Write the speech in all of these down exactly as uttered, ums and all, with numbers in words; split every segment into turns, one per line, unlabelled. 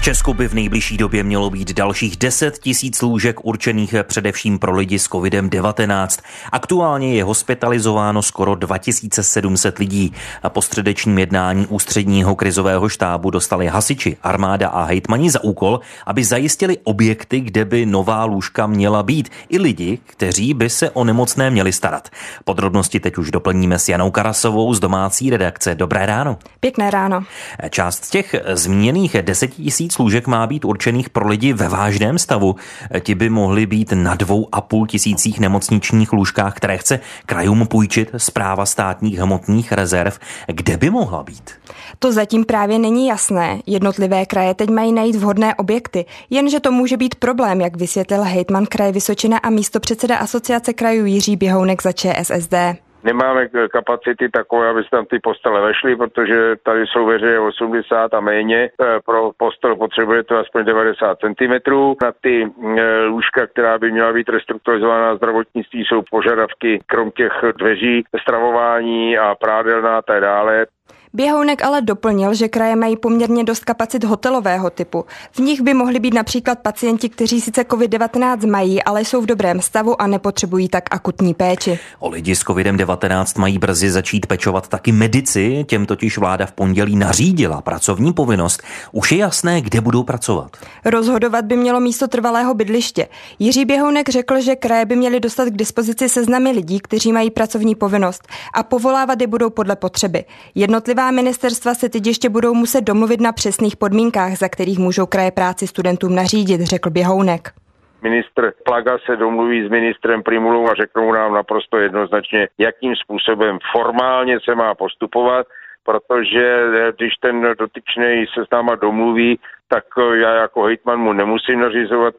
Česku by v nejbližší době mělo být dalších deset tisíc lůžek určených především pro lidi s covidem devatenáct. Aktuálně je hospitalizováno skoro dva tisíce sedm set lidí. Po středečním jednání ústředního krizového štábu dostali hasiči, armáda a hejtmani za úkol, aby zajistili objekty, kde by nová lůžka měla být, i lidi, kteří by se o nemocné měli starat. Podrobnosti teď už doplníme s Janou Karasovou z domácí redakce. Dobré ráno.
Pěkné ráno.
Část z těch zmíněných deset tisíc lůžek má být určených pro lidi ve vážném stavu. Ti by mohli být na dvou a půl tisících nemocničních lůžkách, které chce krajům půjčit Správa státních hmotných rezerv. Kde by mohla být?
To zatím právě není jasné. Jednotlivé kraje teď mají najít vhodné objekty, jenže to může být problém, jak vysvětlil hejtman kraje Vysočina a místopředseda Asociace krajů Jiří Běhounek za ČSSD.
Nemáme kapacity takové, aby se tam ty postele vešly, protože tady jsou veřeje osmdesát a méně. Pro postel potřebuje to aspoň devadesát centimetrů. Na ty lůžka, která by měla být restrukturalizovaná zdravotnictví, jsou požadavky krom těch dveří, stravování a prádelná a tak dále.
Běhounek ale doplnil, že kraje mají poměrně dost kapacit hotelového typu. V nich by mohli být například pacienti, kteří sice covid devatenáct mají, ale jsou v dobrém stavu a nepotřebují tak akutní péči.
O lidi s covidem devatenáct mají brzy začít pečovat taky medici, těm totiž vláda v pondělí nařídila pracovní povinnost. Už je jasné, kde budou pracovat.
Rozhodovat by mělo místo trvalého bydliště. Jiří Běhounek řekl, že kraje by měly dostat k dispozici seznamy lidí, kteří mají pracovní povinnost a povolávat je budou podle potřeby. Jednotlivé ministerstva se teď ještě budou muset domluvit na přesných podmínkách, za kterých můžou kraje práci studentům nařídit, řekl Běhounek.
Ministr Plaga se domluví s ministrem Primulou a řeknou nám naprosto jednoznačně, jakým způsobem formálně se má postupovat, protože když ten dotyčný se s náma domluví, tak já jako hejtman mu nemusím nařizovat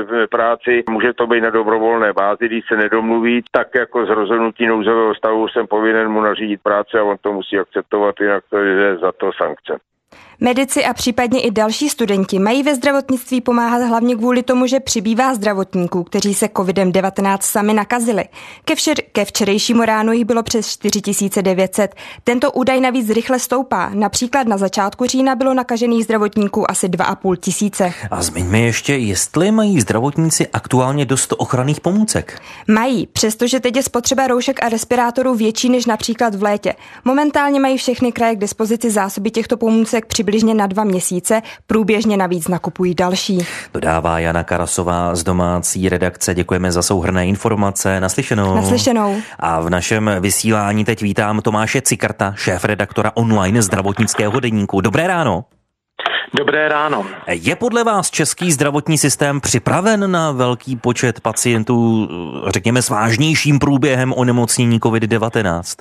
práci. Může to být na dobrovolné bázi, když se nedomluví, tak jako z rozhodnutí nouzového stavu jsem povinen mu nařídit práci a on to musí akceptovat, jinak to je za to sankce.
Medici a případně i další studenti mají ve zdravotnictví pomáhat hlavně kvůli tomu, že přibývá zdravotníků, kteří se covidem devatenáct sami nakazili. Ke, včer, ke včerejšímu ránu jich bylo přes čtyři tisíce devět set. Tento údaj navíc rychle stoupá. Například na začátku října bylo nakažených zdravotníků asi dva a půl tisíce.
A zmiňme ještě, jestli mají zdravotníci aktuálně dost ochranných pomůcek.
Mají, přestože teď je spotřeba roušek a respirátorů větší než například v létě. Momentálně mají všechny kraje k dispozici zásoby těchto pomůcek přibližně na dva měsíce, průběžně navíc nakupují další.
Dodává Jana Karasová z domácí redakce. Děkujeme za souhrnné informace. Naslyšenou.
Naslyšenou.
A v našem vysílání teď vítám Tomáše Cikarta, šéfredaktora online zdravotnického deníku. Dobré ráno.
Dobré ráno.
Je podle vás český zdravotní systém připraven na velký počet pacientů, řekněme, s vážnějším průběhem onemocnění covid devatenáct?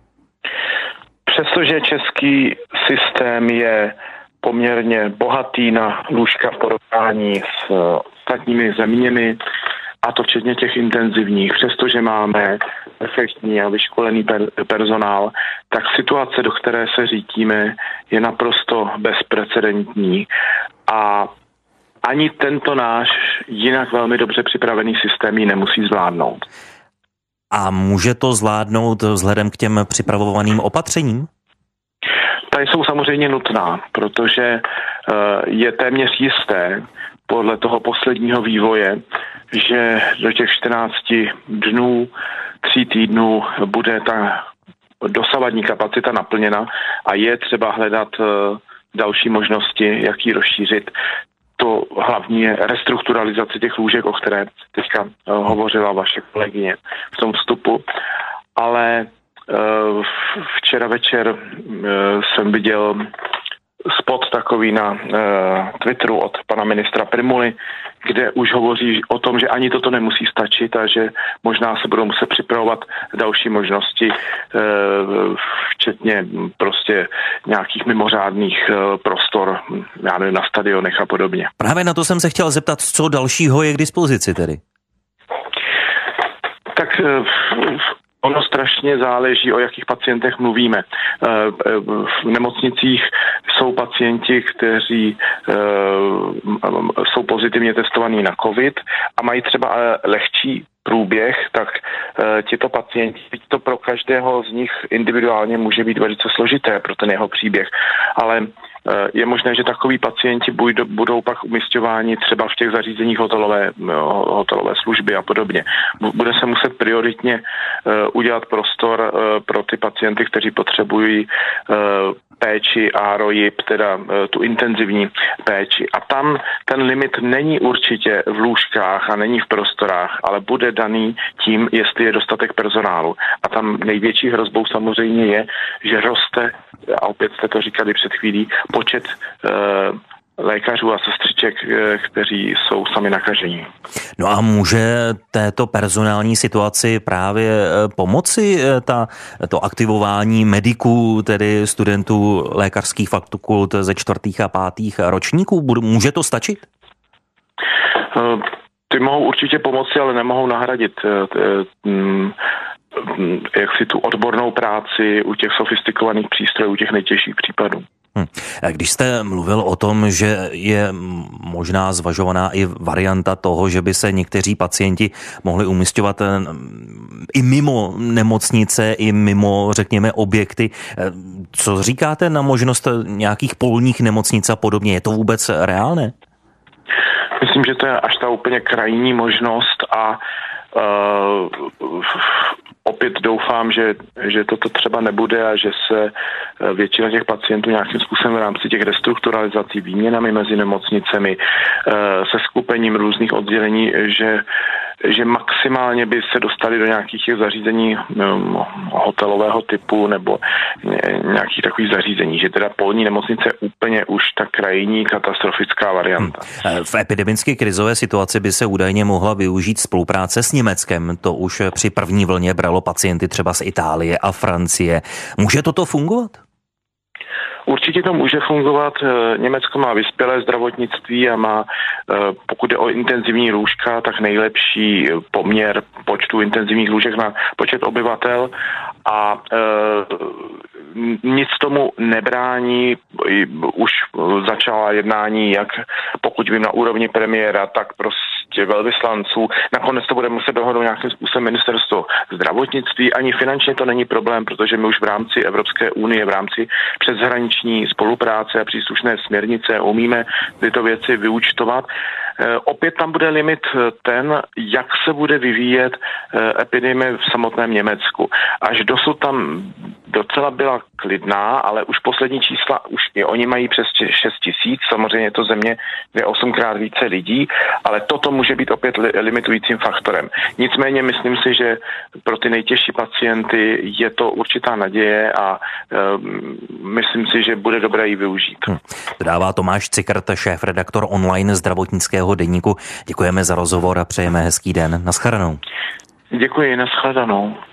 Přestože český systém je poměrně bohatý na lůžka v porovnání s ostatními zeměmi, a to včetně těch intenzivních, přestože máme perfektní a vyškolený per- personál, tak situace, do které se řítíme, je naprosto bezprecedentní a ani tento náš jinak velmi dobře připravený systém ji nemusí zvládnout.
A může to zvládnout vzhledem k těm připravovaným opatřením?
Ta jsou samozřejmě nutná, protože je téměř jisté podle toho posledního vývoje, že do těch čtrnácti dnů, tří týdnů bude ta dosavadní kapacita naplněna a je třeba hledat další možnosti, jak ji rozšířit. To hlavní je restrukturalizace těch lůžek, o které teďka hovořila vaše kolegyně v tom vstupu. Ale včera večer jsem viděl spot takový na Twitteru od pana ministra Primuly, kde už hovoří o tom, že ani toto nemusí stačit a že možná se budou muset připravovat další možnosti, včetně prostě nějakých mimořádných prostor, já nevím, na stadionech a podobně.
Právě na to jsem se chtěl zeptat, co dalšího je k dispozici tedy?
Tak ono strašně záleží, o jakých pacientech mluvíme. V nemocnicích jsou pacienti, kteří jsou pozitivně testovaní na COVID a mají třeba lehčí průběh, tak tito pacienti, to pro každého z nich individuálně může být velice složité pro ten jeho příběh, ale je možné, že takoví pacienti budou pak umisťováni třeba v těch zařízeních hotelové, hotelové služby a podobně. Bude se muset prioritně udělat prostor pro ty pacienty, kteří potřebují péči a R O I P, teda tu intenzivní péči. A tam ten limit není určitě v lůžkách a není v prostorách, ale bude daný tím, jestli je dostatek personálu. A tam největší hrozbou samozřejmě je, že roste, a opět jste to říkali před chvílí, počet e, lékařů a sestřiček, kteří jsou sami nakažení.
No a může této personální situaci právě pomoci ta, to aktivování mediků, tedy studentů lékařských fakult ze čtvrtých a pátých ročníků? Může to stačit?
Ty mohou určitě pomoci, ale nemohou nahradit jak si tu odbornou práci u těch sofistikovaných přístrojů, u těch nejtěžších případů.
Hm. Když jste mluvil o tom, že je možná zvažovaná i varianta toho, že by se někteří pacienti mohli umisťovat i mimo nemocnice, i mimo, řekněme, objekty. Co říkáte na možnost nějakých polních nemocnic a podobně? Je to vůbec reálné?
Myslím, že to je až ta úplně krajní možnost a uh, opět doufám, že, že toto třeba nebude a že se většina těch pacientů nějakým způsobem v rámci těch restrukturalizací, výměnami mezi nemocnicemi, se skupením různých oddělení, že, že maximálně by se dostali do nějakých těch zařízení no, hotelového typu nebo nějakých takových zařízení, že teda polní nemocnice je úplně už ta krajní katastrofická varianta.
Hmm. V epidemické krizové situaci by se údajně mohla využít spolupráce s Německem. To už při první vlně bralo pacienty třeba z Itálie a Francie. Může toto fungovat?
Určitě to může fungovat. Německo má vyspělé zdravotnictví a má, pokud jde o intenzivní lůžka, tak nejlepší poměr počtu intenzivních lůžek na počet obyvatel a e, nic tomu nebrání. Už začala jednání, jak pokud vím na úrovni premiéra, tak prostě velvyslanců. Nakonec to bude muset dohodnout nějakým způsobem ministerstvo zdravotnictví. Ani finančně to není problém, protože my už v rámci Evropské unie, v rámci přeshraniční spolupráce a příslušné směrnice umíme tyto věci vyúčtovat. Opět tam bude limit ten, jak se bude vyvíjet epidemie v samotném Německu. Až dosud tam docela byla klidná, ale už poslední čísla, už i oni mají přes šest tisíc, samozřejmě je to země, kde je osmkrát více lidí, ale toto může být opět limitujícím faktorem. Nicméně myslím si, že pro ty nejtěžší pacienty je to určitá naděje a um, myslím si, že bude dobré ji využít. Hmm.
Dodává Tomáš Cikrt, šéfredaktor online zdravotnického deníku. Děkujeme za rozhovor a přejeme hezký den. Naschledanou.
Děkuji, naschledanou.